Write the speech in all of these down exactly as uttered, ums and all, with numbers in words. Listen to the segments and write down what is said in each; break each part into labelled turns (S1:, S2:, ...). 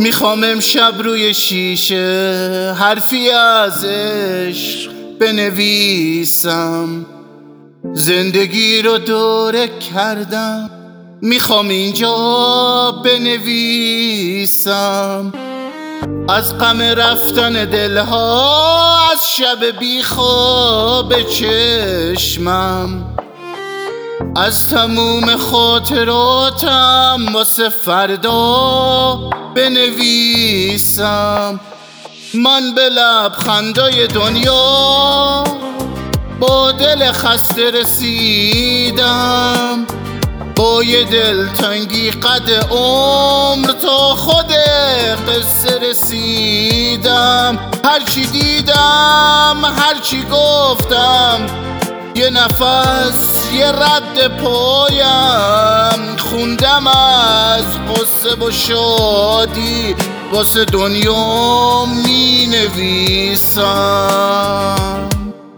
S1: میخوام امشب روی شیشه حرفی از عشق بنویسم. زندگی رو دوره کردم، میخوام اینجا بنویسم. از غم رفتن دلها، از شب بیخواب چشمم، از تموم خاطراتم واسه فردا بنویسم. من به لبخندای دنیا با دل خسته رسیدم، با یه دلتنگی قد عمر تا خود قصه رسیدم. هرچی دیدم، هرچی گفتم، یه نفس یه رد پایم خوندم از قصه و شادی، واسه دنیا می نویسم.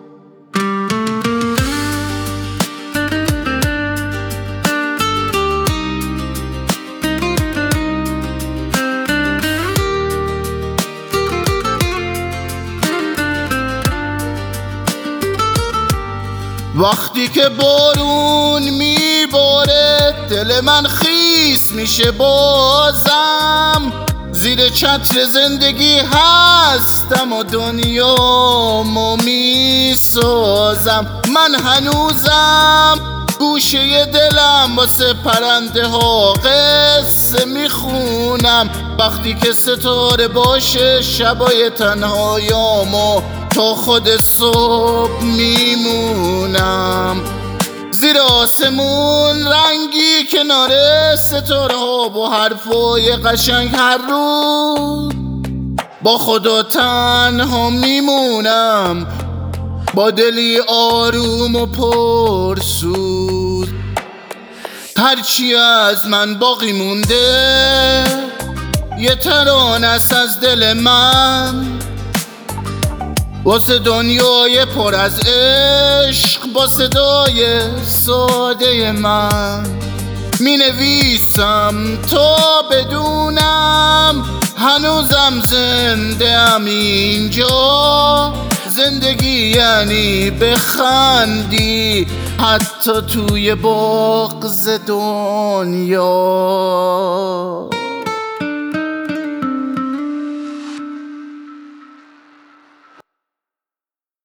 S1: وقتی که بارون میباره دل من خیس میشه بازم، زیر چتر زندگی هستم و دنیامو میسازم. من هنوزم گوشه دلم واسه پرنده ها قصه میخونم. وقتی که ستاره باشه شبای تنهایامو تا خود صبح میمونم. زیر آسمون رنگی کنار ستاره ها با حرفای قشنگ هر روز با خدا تنها میمونم، با دلی آروم و پرسوز. هرچی از من باقی مونده یه ترانه است از دل من، واسه دنیای پر از عشق با صدای ساده من می نویسم تا بدونم هنوزم زنده ام اینجا. زندگی یعنی بخندی حتی توی بغض دنیا.